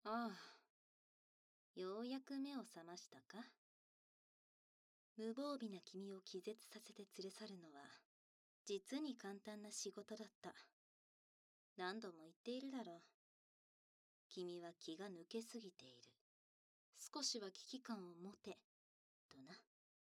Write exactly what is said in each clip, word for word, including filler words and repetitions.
ああ、ようやく目を覚ましたか。無防備な君を気絶させて連れ去るのは、実に簡単な仕事だった。何度も言っているだろう。君は気が抜けすぎている。少しは危機感を持て、とな。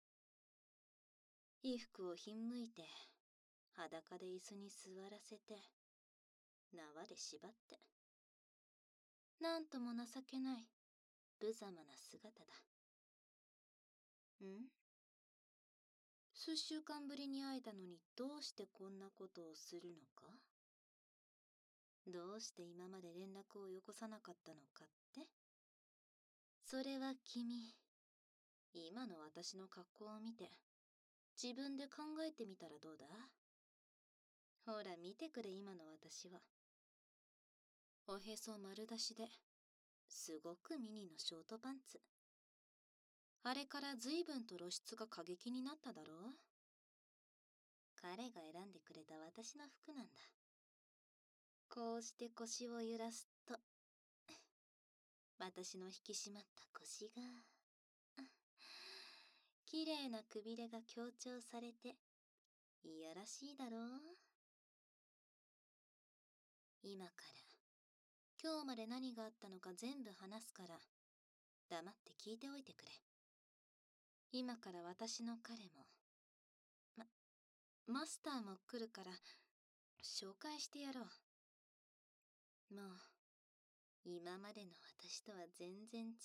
衣服をひんむいて、裸で椅子に座らせて、縄で縛って。なんとも情けない、無様な姿だ。ん？数週間ぶりに会えたのにどうしてこんなことをするのか？どうして今まで連絡をよこさなかったのかって？それは君、今の私の格好を見て、自分で考えてみたらどうだ？ほら見てくれ今の私は。おへそ丸出しで、すごくミニのショートパンツ。あれから随分と露出が過激になっただろう？彼が選んでくれた私の服なんだ。こうして腰を揺らすと、私の引き締まった腰が、綺麗なくびれが強調されて、いやらしいだろう？今から、今日まで何があったのか全部話すから、黙って聞いておいてくれ。今から私の彼も、ま、マスターも来るから、紹介してやろう。もう、今までの私とは全然違う。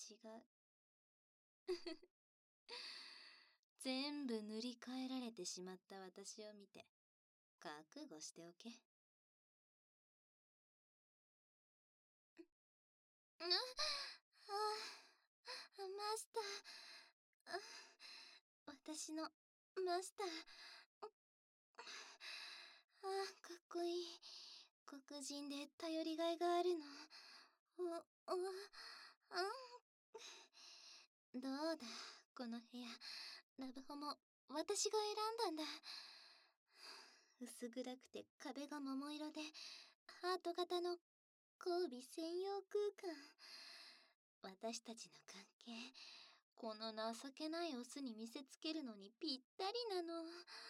全部塗り替えられてしまった私を見て、覚悟しておけ。あ、あ、マスター。私のマスター。あ、かっこいい。黒人で頼りがいがあるの。お、お、あん。どうだ、この部屋。ラブホも私が選んだんだ。薄暗くて壁が桃色で、ハート型の交尾専用空間。私たちの関係、この情けないオスに見せつけるのにぴったりなの。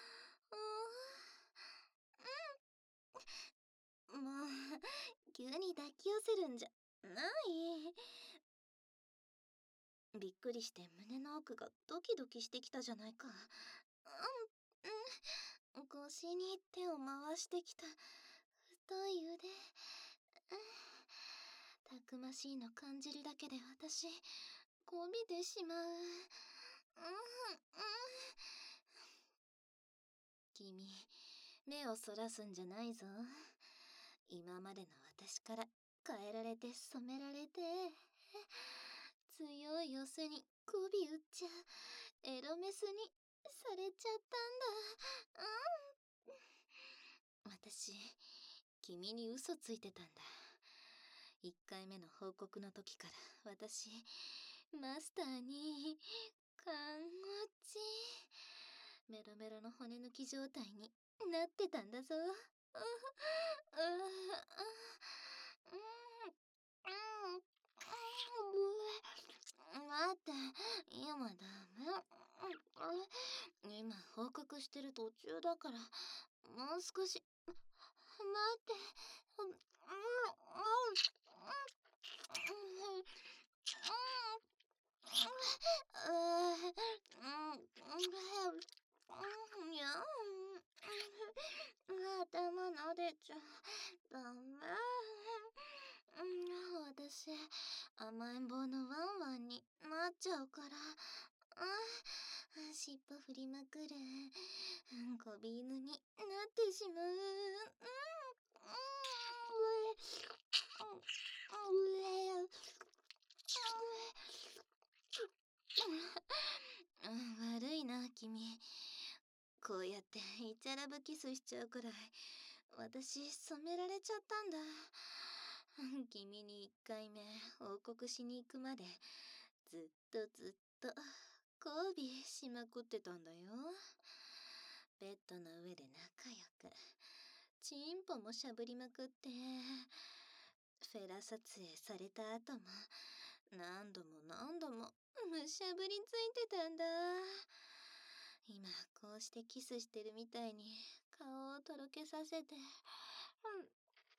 うん、もう、急に抱き寄せるんじゃない。びっくりして胸の奥がドキドキしてきたじゃないか。うん、うん、腰に手を回してきた太い腕。たくましいの感じるだけで私、こびてしまう。うん、うん。君、目をそらすんじゃないぞ。今までの私から変えられて染められて、強い寄せに媚び打っちゃう、エロメスにされちゃったんだ。うん。私、君に嘘ついてたんだ。いっかいめの報告の時から私、マスターに、看護ち、メロメロの骨抜き状態になってたんだぞ。う、う、待って、今ダメ。今報告してる途中だから、もう少し、待って。いや、頭撫でちゃダメ。私、甘えん坊のワンワンになっちゃうから。尻尾振りまくる。こび犬になってしまう。悪いな、君。こうやってイチャラブキスしちゃうくらい、私、染められちゃったんだ。君にいっかいめ報告しに行くまで、ずっとずっと、交尾しまくってたんだよ。ベッドの上で仲良く、チンポもしゃぶりまくって、 フェラ撮影された後も何度も何度もむしゃぶりついてたんだ。今こうしてキスしてるみたいに顔をとろけさせて、うん、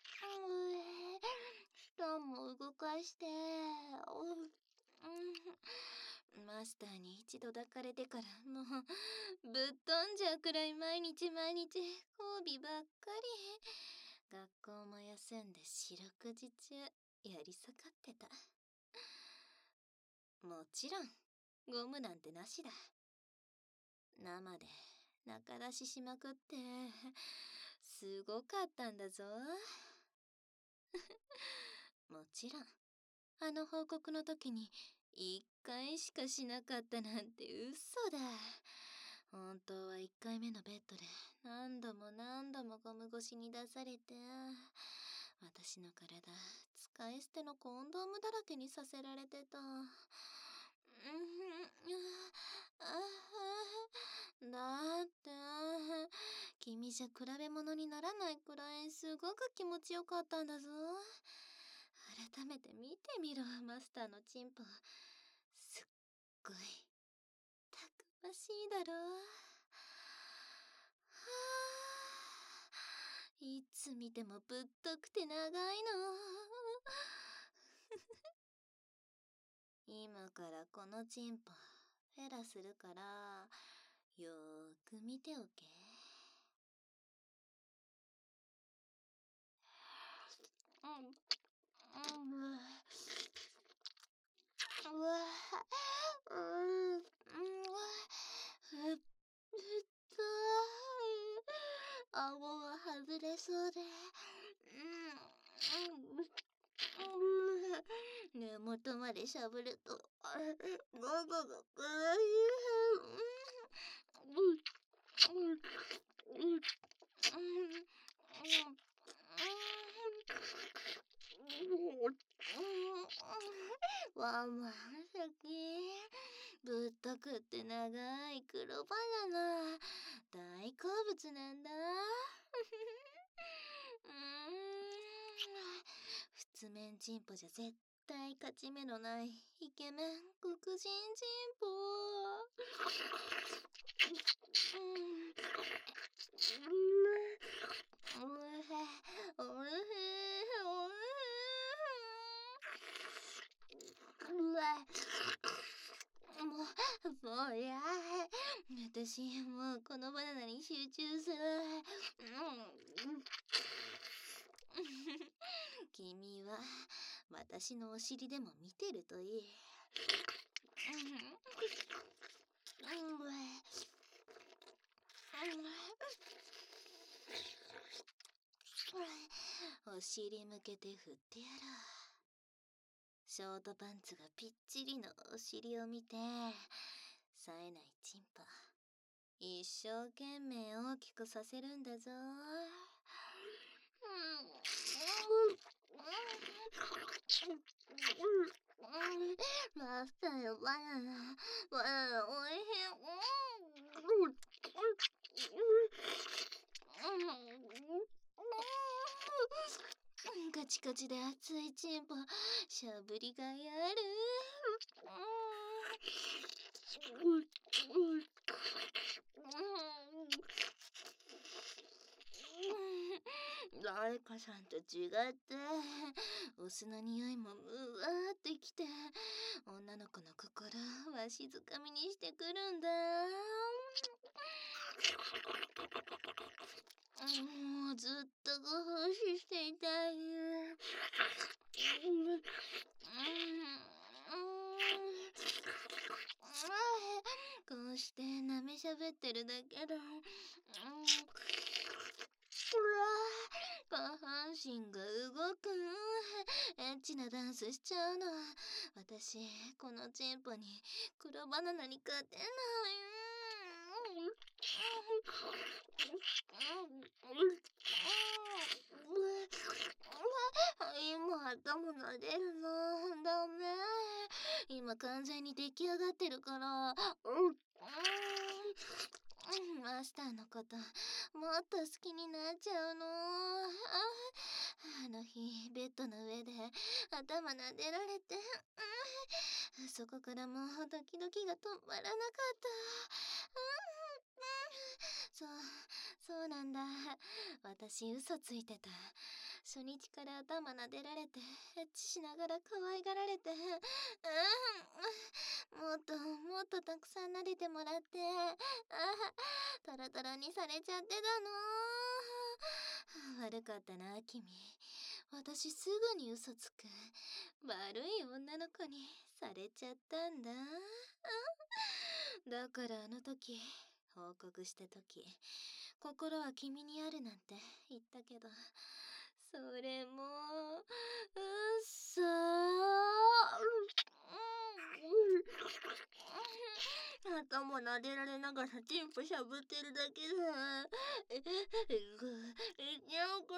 舌も動かして、うんうん、マスターに一度抱かれてからもうぶっ飛んじゃうくらい毎日毎日交尾ばっかり。学校も休んで四六時中やりさかってた。もちろんゴムなんてなしだ。生で中出ししまくってすごかったんだぞ。もちろんあの報告の時に一回しかしなかったなんて嘘だ。本当は一回目のベッドで何度も何度もゴム越しに出されて、私の体使い捨てのコンドームだらけにさせられてた。だって君じゃ比べ物にならないくらいすごく気持ちよかったんだぞ。改めて見てみろ、マスターのチンポ。すっごいたくましいだろ。はあ、いつ見てもぶっとくて長いの。今からこのチンポフェラするからよーく見ておけ。うん、うん、うわ、うん、うん、ふっと顎が外れそうで、うん、うん、根元までしゃぶると喉が渇い。ワンワン先ぶっとくって長い黒バナナ大好物なんだ。うーん、普通面チンポじゃ絶対勝ち目のないイケメン黒人チンポ。おいへおいへおいへうわもうもうや私もうこのバナナに集中する。君は私のお尻でも見てるといい。お尻向けて振ってやろう。ショートパンツがぴっちりのお尻を見て冴えないチンポ一生懸命大きくさせるんだぞ。マスターのバナナバナナおいしい。カチカチで熱いチンポしゃぶりがいある。誰かさんと違ってお酢の匂いもうわーってきて女の子の心わしづかみにしてくるんだ。もうずっとご奉仕していたい。こうしてなめしゃべってるだけで下半身が動く。エッチなダンスしちゃうの。私このチンポに黒バナナに勝てない。今頭撫でるのダメ。今完全に出来上がってるからマスターのこともっと好きになっちゃうの。あの日日ベッドの上で頭撫でられて、うん、そこからもうドキドキが止まらなかった。うん、そうそうなんだ。私嘘ついてた。初日から頭撫でられてエッチしながら可愛がられて、うん、もっともっとたくさん撫でてもらって、あトロトロにされちゃってたの。悪かったな君。私すぐに嘘つく悪い女の子にされちゃったんだ。だからあの時報告した時、心は君にあるなんて言ったけど、それも嘘。頭撫でられながらチンポしゃぶってるだけだ。え、え、え、え、にゃうから。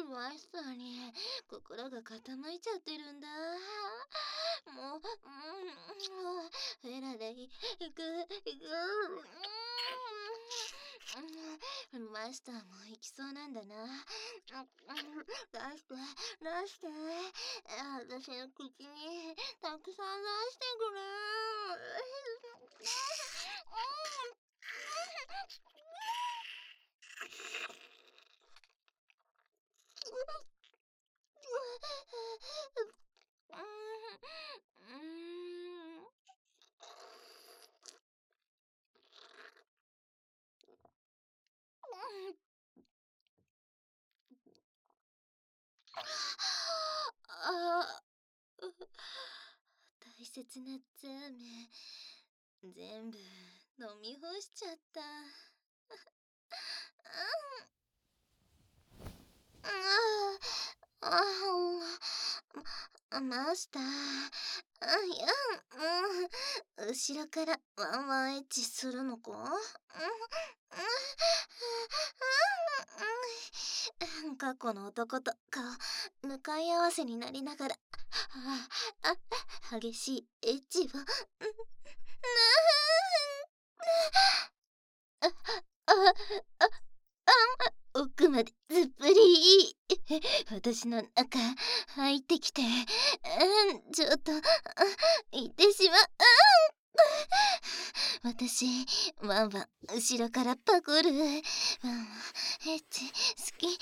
マスターに心が傾いちゃってるんだ。もう、うん、フェラでいく、いく。マスターも行きそうなんだな。出して、出して。私の口にたくさん出してくれ。あ大切なザーメン全部飲み干しちゃった。ああマスター、いや、うん、後ろからワンワンエッチするのか？過去の男と顔向かい合わせになりながら、ああ激しいエッチを、ああああ奥までずっぷり私の中入ってきて、うん、ちょっと行ってしまう。私ワンワン後ろからパクる。ワンワンエッチ好き好き。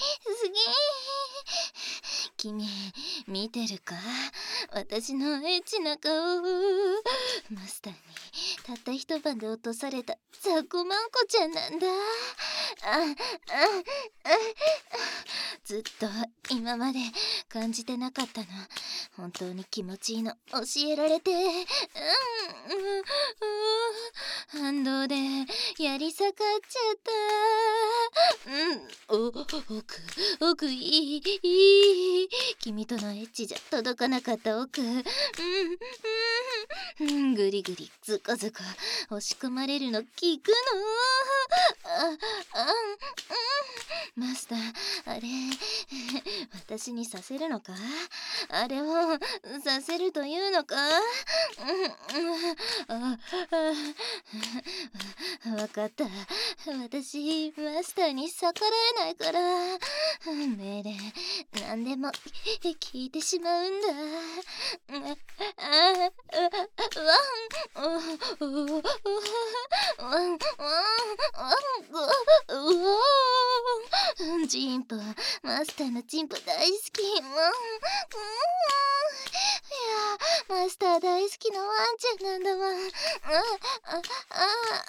君見てるか、私のエッチな顔。マスターにたった一晩で落とされたザコマンコちゃんなんだ。あああずっと今まで感じてなかったの。本当に気持ちいいの教えられて、うんうんうん反動でやり下がっちゃった。うん、お奥奥いいいい君とのエッチじゃ届かなかった奥。うんうんうんぐりぐりずこずこ押し込まれるの聞くの。ああうんマスターあれ私にさせるのか？あれをさせるというのか？うんうんああわかった。私マスターに逆らえないから命令何でも聞いてしまうんだ。ああワンワンワンワンワンワンチンポマスターのチンポ大好き。うんうんいやマスター大好きなワンちゃんなんだわ。ああああ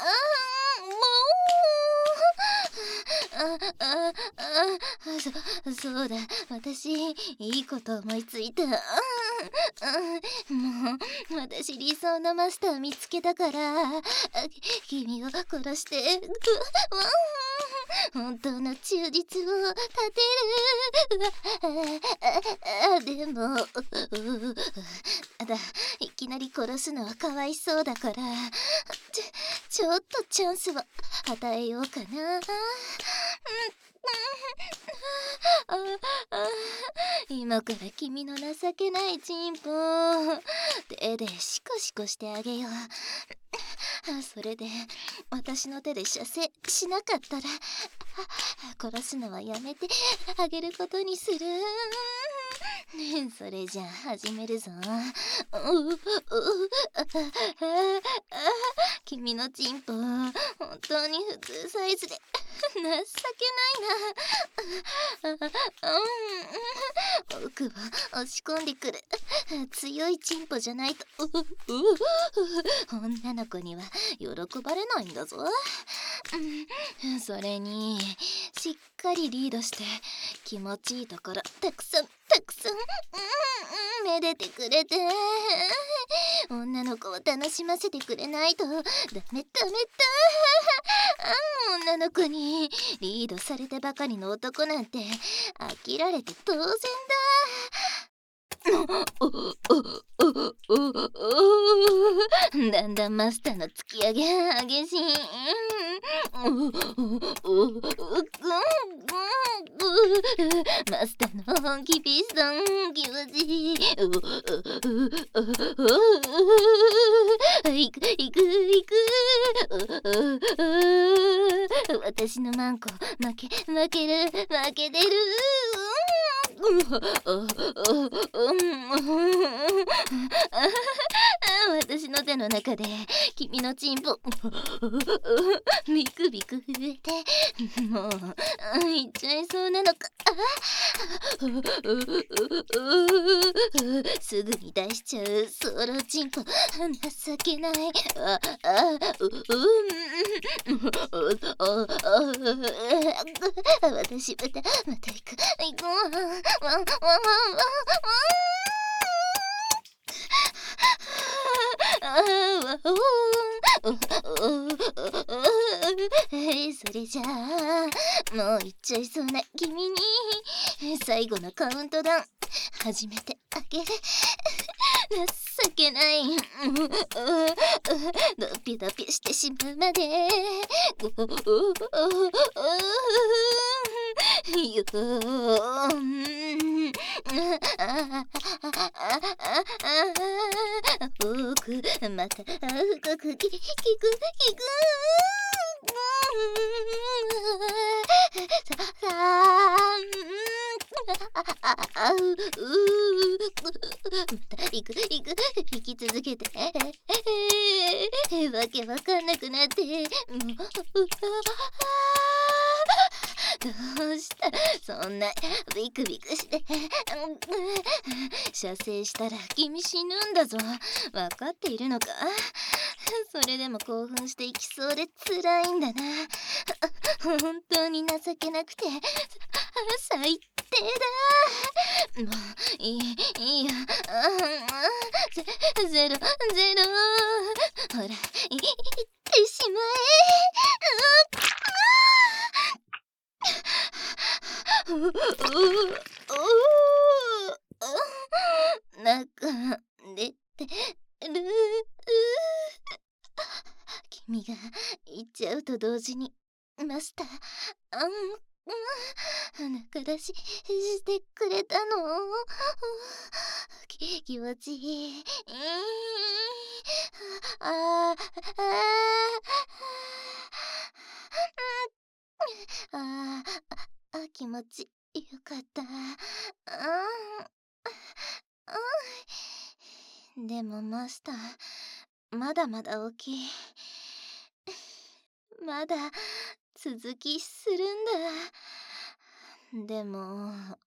ああああそそうだ私いいこと思いついた。もう私理想のマスター見つけたから君を殺して本当の忠実を立てる。でもだいきなり殺すのはかわいそうだからちちょっとチャンスを与えようかな。ああ今から君の情けないチンポ手でシコシコしてあげよう。 それで私の手で射精しなかったら殺すのはやめてあげることにする。それじゃあ始めるぞ。君のチンポ本当に普通サイズで情けないな。奥は押し込んでくる強いチンポじゃないと女の子には喜ばれないんだぞ。それにしっかりリードして気持ちいいところたくさんたくさんめでてくれて、女の子を楽しませてくれないとダメダメだ。女の子にリードされてばかりの男なんて飽きられて当然だ。だんだんマスターの突き上げ激しい。マスターの本気ピストン気持ちいい。いくいくいく。私のマンコ負け負ける負けてる。私の手の中で君のチンポビクビク震えてもういっちゃいそうなのか。すぐに出しちゃうソロチンポ情けない。ああううん私またまた行く行こう。ワンワンワンワンワンそれじゃあもう行っちゃいそうな君に最後のカウントダウン始めてあげる。情けない。ドピドピしてしまうまでよ僕また深くきくきくさああうまた行く行く引き続けてわけわかんなくなってもうどうしたそんなビクビクして射精したら君死ぬんだぞ。わかっているのか。それでも興奮していきそうで辛いんだな。本当に情けなくて最低だ。もういいいいよ。ゼゼロゼロほらいってしまえ。なんか出てる。君が行っちゃうと同時にマスターあん鼻からししてくれたの。き気持ちいい。ああああ気持ちよかった。あでもマスターまだまだ大きい。まだ続きするんだ。でも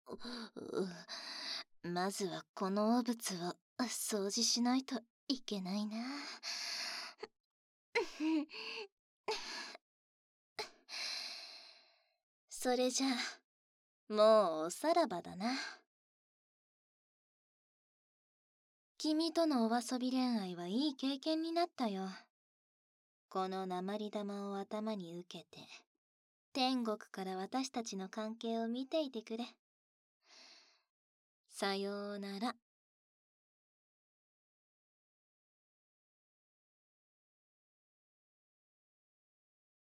まずはこの汚物を掃除しないといけないな。それじゃあもうおさらばだな。君とのお遊び恋愛はいい経験になったよ。この鉛玉を頭に受けて天国から私たちの関係を見ていてくれ。さようなら。